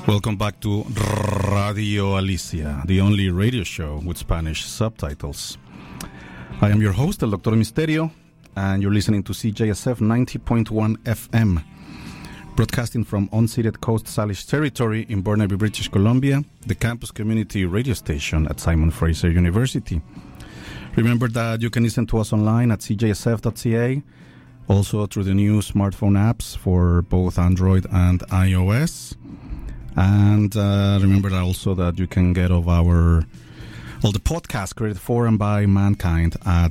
Welcome back to Radio Alicia, the only radio show with Spanish subtitles. I am your host, El Doctor Misterio, and you're listening to CJSF 90.1 FM, broadcasting from unceded Coast Salish territory in Burnaby, British Columbia, the campus community radio station at Simon Fraser University. Remember that you can listen to us online at cjsf.ca, also through the new smartphone apps for both Android and iOS. And remember also that you can get all the podcasts created for and by mankind at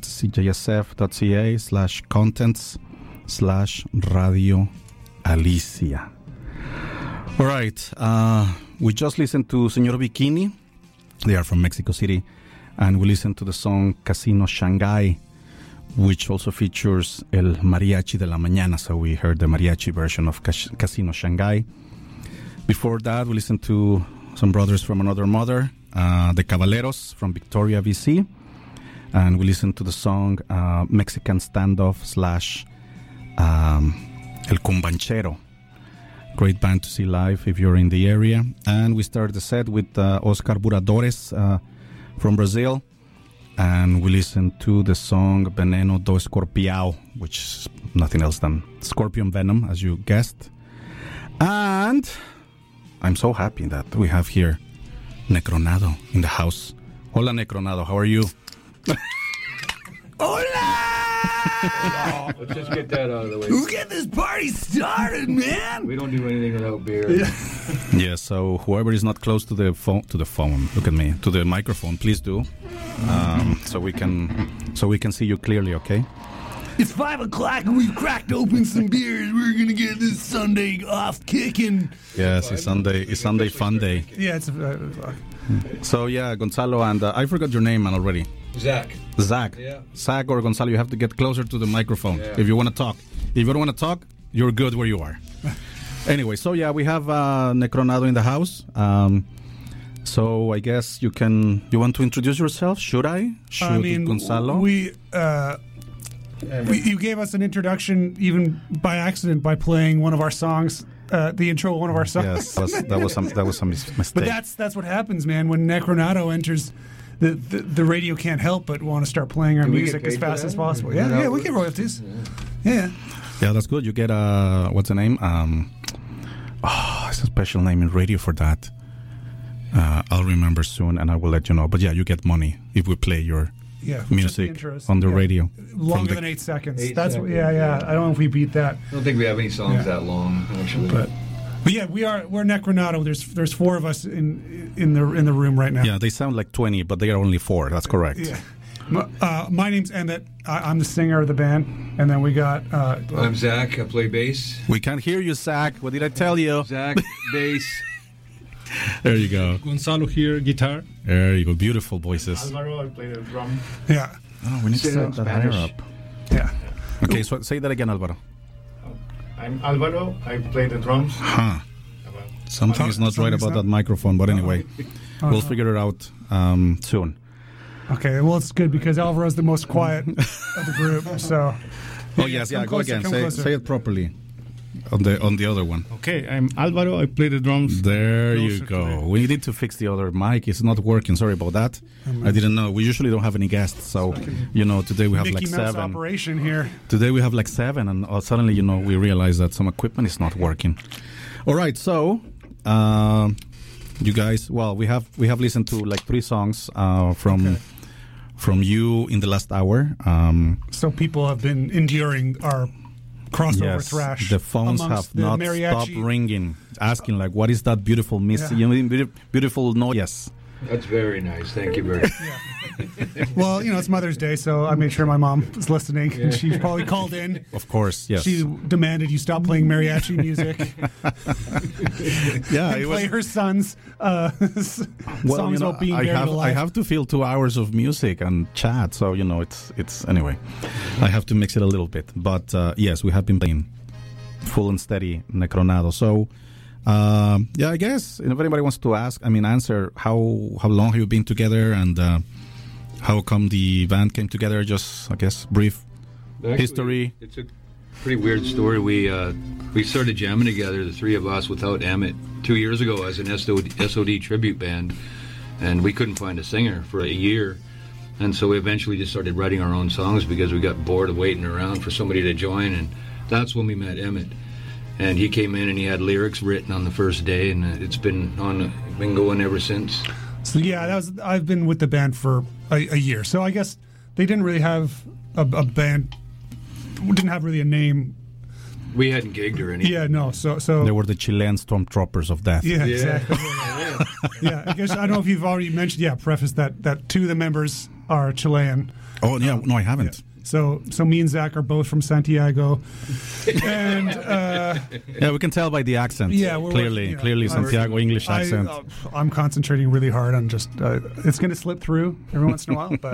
cjsf.ca/contents/Radio Alicia. All right, we just listened to Señor Bikini. They are from Mexico City. And we listened to the song Casino Shanghai, which also features El Mariachi de la Mañana. So we heard the mariachi version of Casino Shanghai. Before that, we listened to some brothers from another mother, the Caballeros from Victoria, BC. And we listened to the song Mexican Standoff / El Cumbanchero. Great band to see live if you're in the area. And we started the set with Oscar Buradores from Brazil. And we listened to the song Veneno do Escorpião, which is nothing else than scorpion venom, as you guessed. And I'm so happy that we have here Necronado in the house. Hola, Necronado. How are you? Hola! Let's just get that out of the way. We'll get this party started, man! We don't do anything without beer. Yeah, so whoever is not close to the phone, look at me, to the microphone, please do. So we can see you clearly, okay? It's 5 o'clock and we've cracked open some beers. We're gonna get this Sunday off kicking. Yes, it's Sunday fun day. Yeah, it's So yeah, Gonzalo, and I forgot your name, man, already. Zach. Yeah. Zach or Gonzalo, you have to get closer to the microphone if you want to talk. If you don't want to talk, you're good where you are. Anyway, so yeah, we have Necronado in the house. So I guess you want to introduce yourself? Should I? Gonzalo? You gave us an introduction even by accident by playing one of our songs, the intro of one of our songs. Yes, that was some mistake. But that's what happens, man. When Necronado enters, the radio can't help but want to start playing our music as fast as possible. Yeah, we get royalties. Yeah, that's good. You get what's the name? It's a special name in radio for that. I'll remember soon, and I will let you know. But yeah, you get money if we play your music on the radio. Longer than 8 seconds. I don't know if we beat that. I don't think we have any songs that long, actually. But yeah, we're Necronado. There's 4 of us in the room right now. Yeah, they sound like 20, but they are only 4. That's correct. Yeah. My name's Emmett. I'm the singer of the band, and then we got. I'm Zach. I play bass. We can't hear you, Zach. What did I tell you? Zach, bass. There you go. Gonzalo here, guitar. There you go. Beautiful voices. Alvaro, I play the drum. Yeah. Oh, we need to set that higher up. Yeah. Okay, so say that again, Alvaro. I'm Alvaro. I play the drums. Huh. Something is not right about that microphone, but anyway, we'll figure it out soon. Okay, well, it's good because Alvaro's the most quiet of the group, so... Oh, yes, go again. Say it properly on the other one. Okay, I'm Alvaro. I play the drums. There you go. We need to fix the other mic. It's not working. Sorry about that. I didn't know. We usually don't have any guests, so, today we have Mickey like Mouse 7. Operation here. Today we have like 7, and suddenly, we realize that some equipment is not working. All right, so... you guys, we have listened to like 3 songs from you in the last hour. So people have been enduring our crossover thrash. The phones have not stopped ringing, asking like, "What is that beautiful beautiful noise?" Yes. That's very nice. Thank you very much. Well, it's Mother's Day, so I made sure my mom was listening, and she probably called in. Of course, yes. She demanded you stop playing mariachi music. Yeah, and play her son's songs about being buried alive. I have to fill 2 hours of music and chat, so it's anyway. I have to mix it a little bit, but yes, we have been playing full and steady Necronado. So. I guess if anybody wants to answer how long have you been together and how come the band came together? Just, I guess, brief history. It took pretty weird story. We started jamming together, the three of us, without Emmett 2 years ago as an SOD tribute band, and we couldn't find a singer for a year. And so we eventually just started writing our own songs because we got bored of waiting around for somebody to join, and that's when we met Emmett. And he came in and he had lyrics written on the first day, and it's been going ever since. So yeah, I've been with the band for a year. So I guess they didn't really have a band, didn't have really a name. We hadn't gigged or anything. Yeah, no. So They were the Chilean stormtroopers of death. Yeah, exactly. Yeah, I guess I don't know if you've already mentioned. Yeah, preface that two of the members are Chilean. Oh yeah, no, I haven't. Yeah. So me and Zach are both from Santiago, and yeah, we can tell by the accent. Yeah, clearly Santiago English accent. I'm concentrating really hard on just it's going to slip through every once in a while,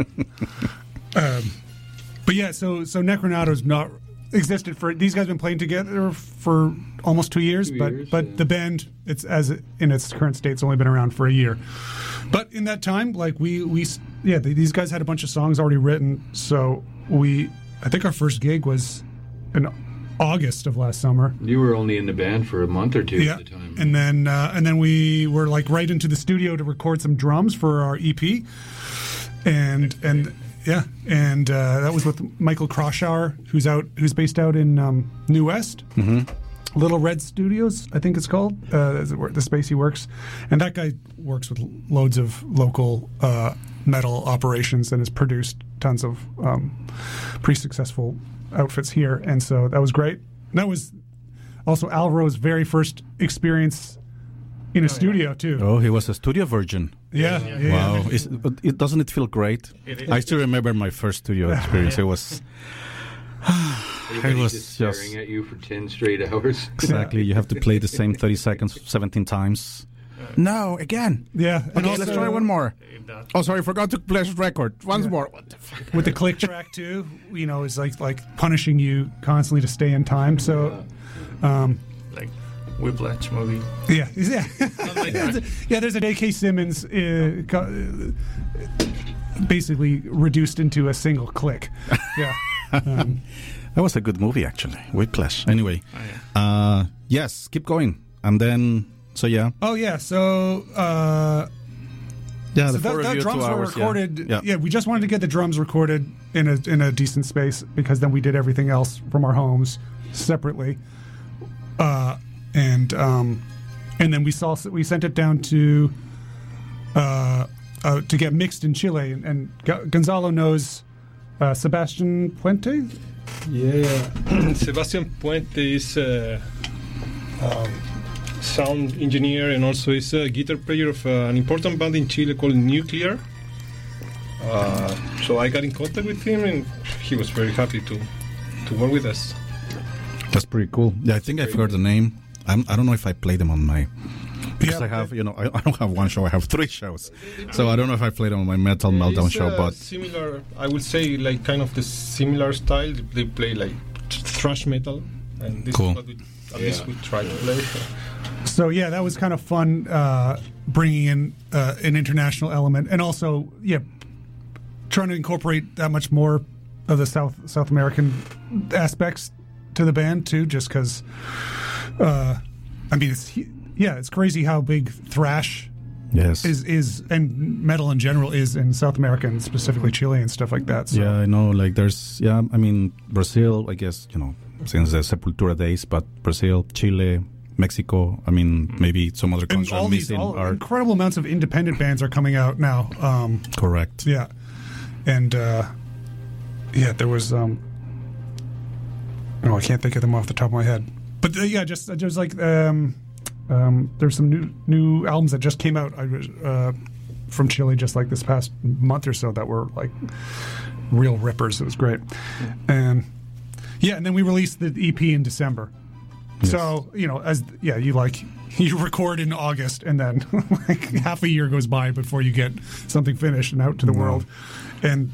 but yeah. So Necronato's not existed for. These guys have been playing together for almost 2 years, but the band, it's as in its current state, it's only been around for a year. But in that time, like these guys had a bunch of songs already written. So I think our first gig was in August of last summer. You were only in the band for a month or two at the time, and then we were like right into the studio to record some drums for our EP, and that was with Michael Kroschauer, who's based out in New West. Mm-hmm. Little Red Studios, I think it's called, the space he works. And that guy works with loads of local metal operations and has produced tons of pretty successful outfits here. And so that was great. And that was also Alvaro's very first experience in a studio, too. Oh, he was a studio virgin. Yeah. Wow. Doesn't it feel great? I still remember my first studio experience. It was... I was just staring at you for 10 straight hours. Exactly. You have to play the same 30 seconds 17 times. No, again. Yeah. Okay, also, let's try one more. Oh, sorry, forgot to play record. Once more. What the fuck? With the click track, too, is like punishing you constantly to stay in time. So, like Whiplash movie. Yeah. Like yeah, there's a J.K. Simmons basically reduced into a single click. Yeah. That was a good movie, actually. Whiplash. Anyway, yes, keep going. And then, so yeah. Oh, yeah. So, the that drums were recorded. Yeah, we just wanted to get the drums recorded in a decent space because then we did everything else from our homes separately. And then we sent it down to get mixed in Chile. And Gonzalo knows Sebastian Puente. Yeah, Sebastian Puente is a sound engineer and also is a guitar player of an important band in Chile called Nuclear. So I got in contact with him and he was very happy to work with us. That's pretty cool. Yeah, I think I've heard the name. I don't know if I played them on my... Because I have, I don't have one show, I have 3 shows. So I don't know if I played them on my Metal Meltdown show, but... Similar, I would say, like, kind of the similar style. They play, like, thrash metal. And this is what at least we try to play. So, yeah, that was kind of fun, bringing in an international element. And also, trying to incorporate that much more of the South American aspects to the band, too, just because, it's crazy how big thrash is and metal in general is in South America and specifically Chile and stuff like that. So. Yeah, I know. Like Brazil, I guess, since the Sepultura days, but Brazil, Chile, Mexico, maybe some other countries are missing. Incredible amounts of independent bands are coming out now. Correct. Yeah. And, there was, I can't think of them off the top of my head. But, just like... there's some new albums that just came out from Chile just like this past month or so that were like real rippers. It was great. And then we released the EP in December. Yes. So, you record in August and then like half a year goes by before you get something finished and out to the world. And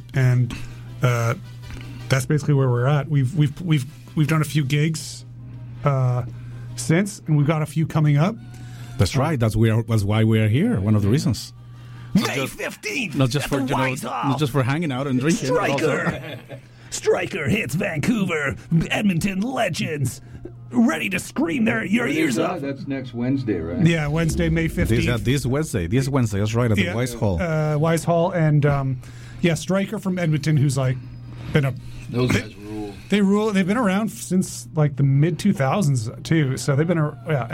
that's basically where we're at. We've done a few gigs since, and we've got a few coming up. That's right. That's why we are here. One of the reasons. May 15th. Not just for hanging out and drinking. Striker. Stryker hits Vancouver, Edmonton legends, ready to scream your ears off. That's next Wednesday, right? Yeah, Wednesday, May 15th. This Wednesday, that's right, at the Wise Hall. Wise Hall, and Stryker from Edmonton, who's like been a Those guys rule. They rule. They've been around since like the mid 2000s too. So they've been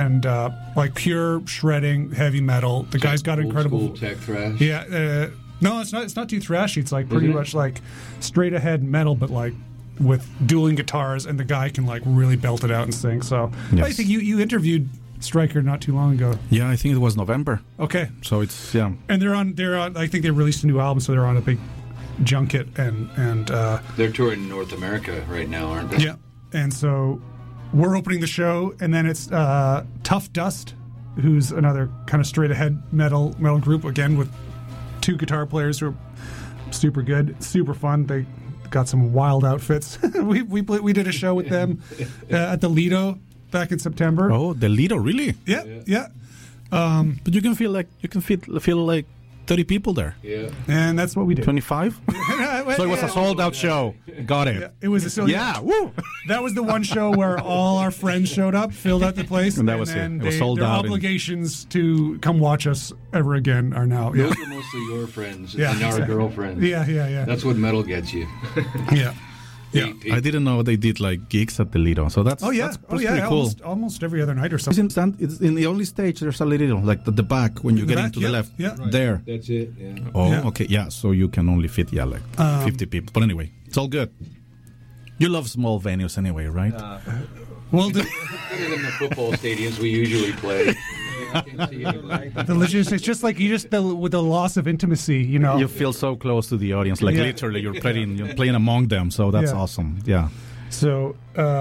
like pure shredding heavy metal. The guy's got Old incredible school tech thrash. Yeah. No, it's not. It's not too thrashy. It's like pretty Isn't it? much like straight ahead metal, but like with dueling guitars, and the guy can like really belt it out and sing. So Yes. I think you interviewed Stryker not too long ago. Yeah, I think it was November. Okay. So it's, yeah. And they're on. I think they released a new album, so they're on a big junket and They're touring North America right now, aren't they? yeah. And so we're opening the show, and then it's Tough Dust, who's another kind of straight ahead metal group again with two guitar players who are super good, super fun. They got some wild outfits. we did a show with them at the Lido back in September. Oh, the Lido, really? Yeah. But you can feel like 30 people there. Yeah. And that's what we did. 25? So it was a sold out show. Got it. Yeah, it was a silly. Yeah, woo! That was the one show where all our friends showed up, filled out the place, And that was then it. It was sold their out in- obligations to come watch us ever again are now. Yeah, Those are mostly your friends Yeah, and our exactly. girlfriends. yeah. That's what metal gets you. Yeah. Yeah. I didn't know they did like gigs at the Lido. So that's that's pretty cool. Almost every other night or something. It's in the only stage. There's a little like the back when you The get back, into yeah, the left. yeah. Right. There. That's it. Yeah. Oh, Yeah. okay. Yeah. So you can only fit 50 people. But anyway, it's all good. You love small venues anyway, right? Well, Better than the football stadiums we usually play. I can't see anybody. the logistics, it's just like with the loss of intimacy, you know. You feel so close to the audience, like Yeah. literally you're playing among them. So that's Yeah. awesome. Yeah. So,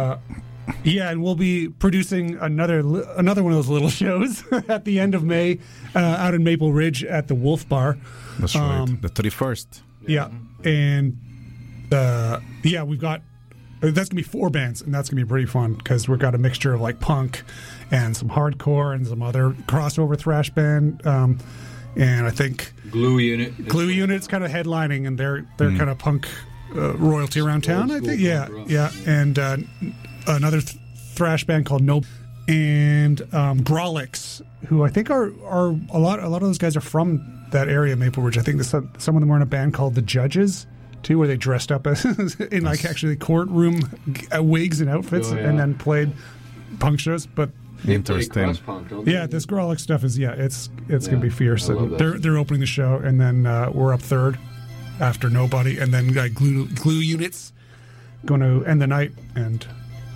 and we'll be producing another one of those little shows at the end of May out in Maple Ridge at the Wolf Bar. That's right. The 31st. Yeah, and we've got that's gonna be 4 bands, and that's gonna be pretty fun because we've got a mixture of like punk and some hardcore and some other crossover thrash band, and I think Glue Unit. Glue Unit's kind of headlining, and they're kind of punk royalty around town. I school think, yeah, punk rock. yeah, and another thrash band called No, and Grolix, who I think are a lot of those guys are from that area, Maple Ridge. I think some of them were in a band called The Judges too, where they dressed up as in like actually courtroom wigs and outfits, Oh, yeah. and then played punk shows. But They play Interesting. cross-punk, don't they? yeah, this Grolix stuff is it's gonna be fierce. I love And that. they're opening the show, and then we're up third after Nobody, and then Glue Units going to end the night. And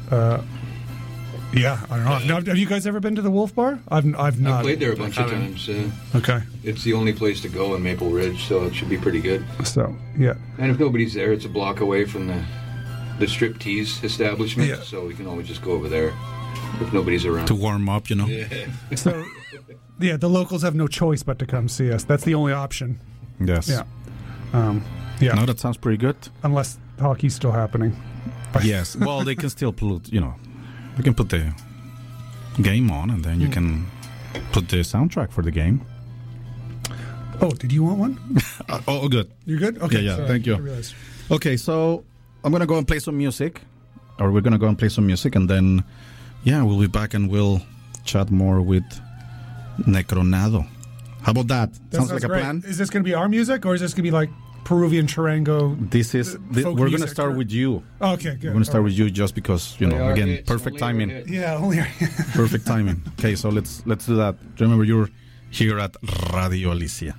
I don't know. Have you guys ever been to the Wolf Bar? I've I've not. played there a bunch of haven't. times. Okay, It's the only place to go in Maple Ridge, so it should be pretty good. so yeah, And if nobody's there, it's a block away from the striptease establishment, Yeah. so we can always just go over there if nobody's around. To warm up, you know. so yeah, the locals have no choice but to come see us. That's the only option. Yes. Yeah, No, that sounds pretty good. unless hockey's still happening. Yes. Well, they can still put, they can put the game on, and then you can put the soundtrack for the game. Oh, did you want one? Oh, good. You're good. Okay, Yeah, sorry, thank you. I realized. Okay, so I'm gonna go and play some music, or we're gonna go and play some music, and then we'll be back and we'll chat more with Necronado. How about that? Sounds like a great. plan. Is this going to be our music, or is this going to be like Peruvian charango? This is folk we're gonna music, start or- with you. Okay, good. We're gonna start with you just because Play our again, hits, perfect only our timing. hits. Yeah, only. Perfect timing. Okay, so let's do that. Remember, you're here at Radio Alicia.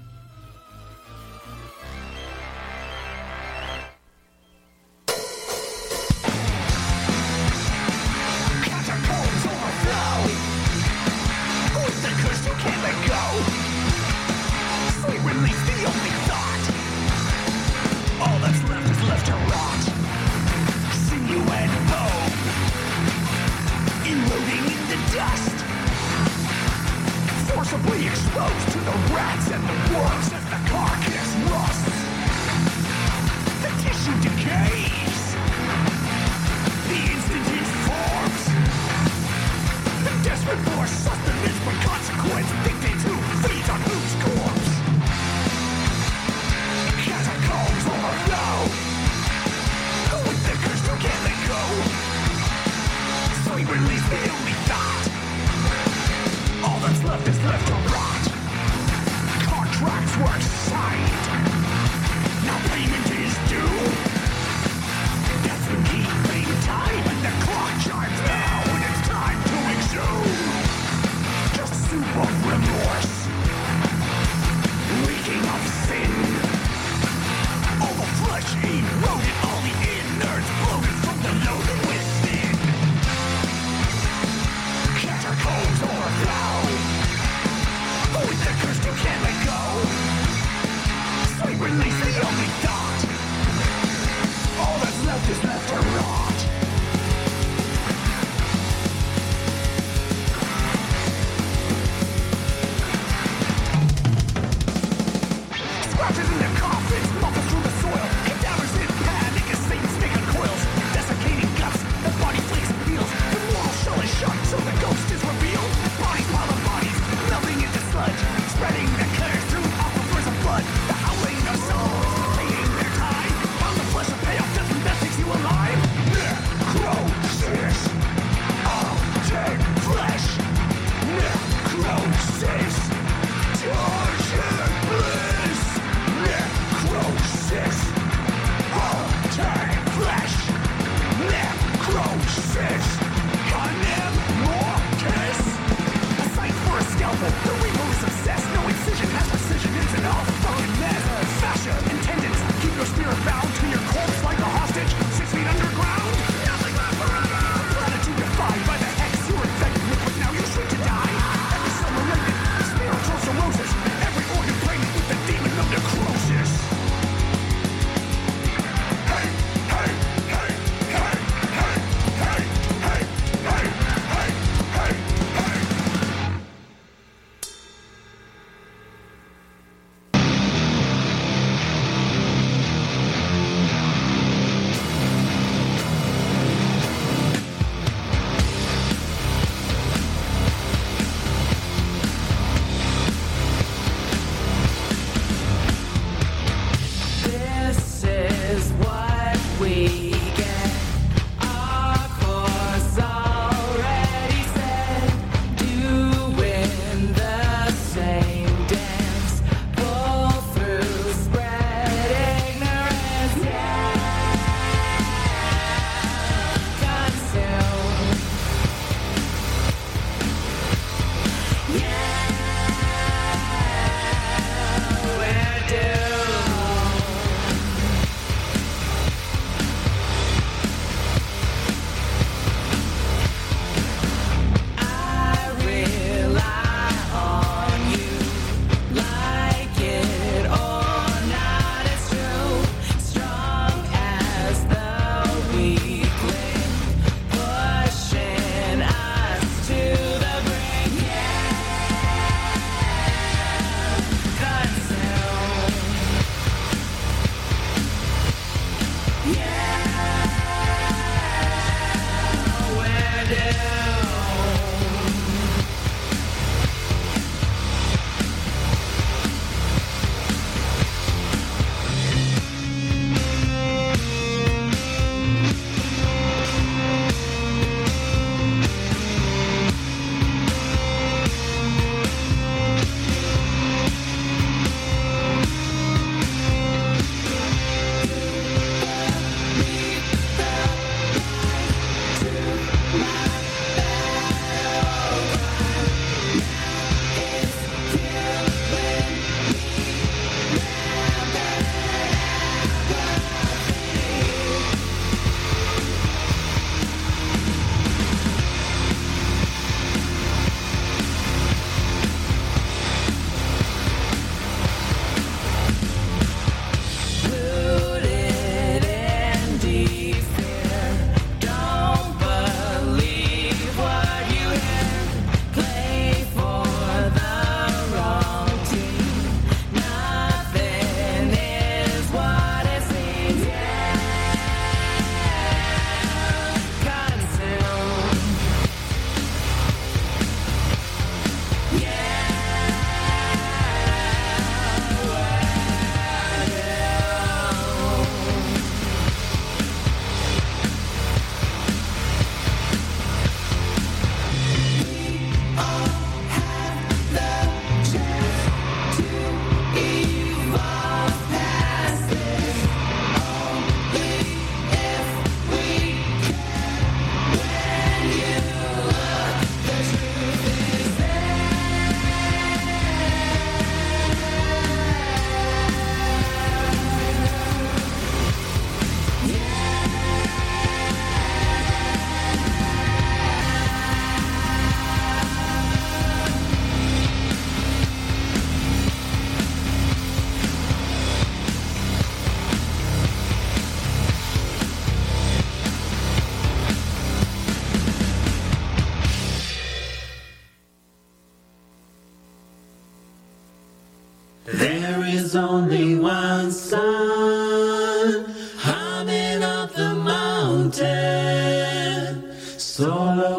Catacombs overflow with the curse you can't let go. Free release, the only thought. All that's left is left to rot. Sinew and bone, eroding in the dust. Forcibly exposed to the rats and the world.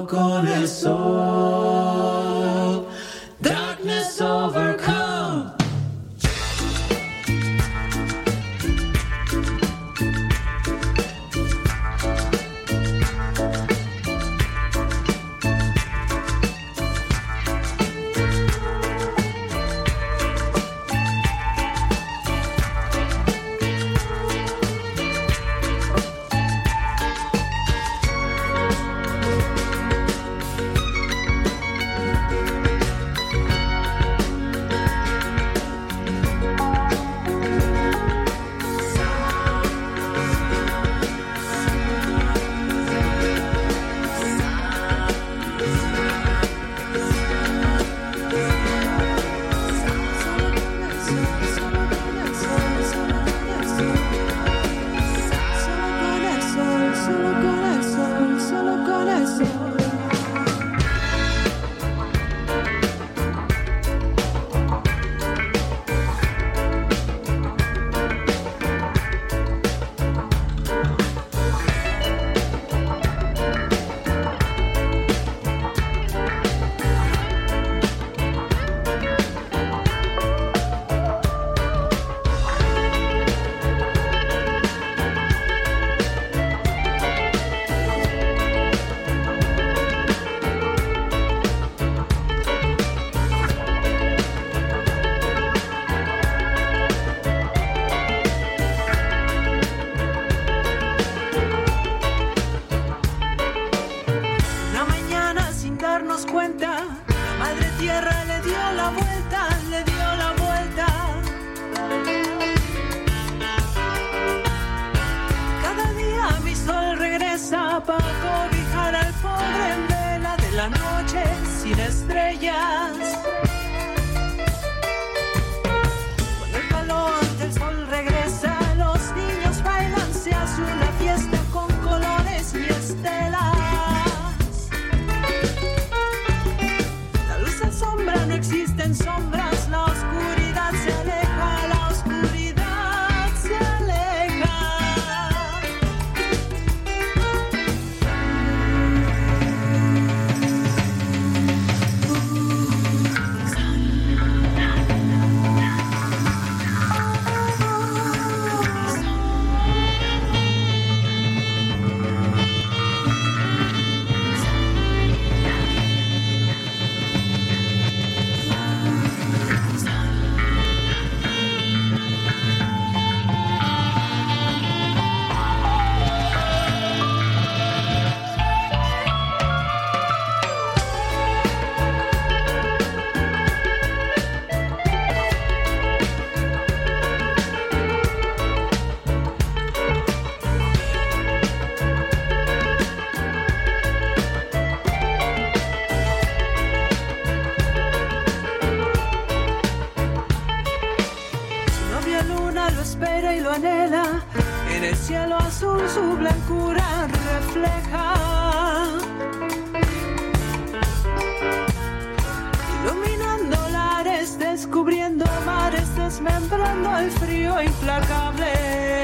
con el sol. Darkness overcome. Descubriendo mares, desmembrando el frío implacable.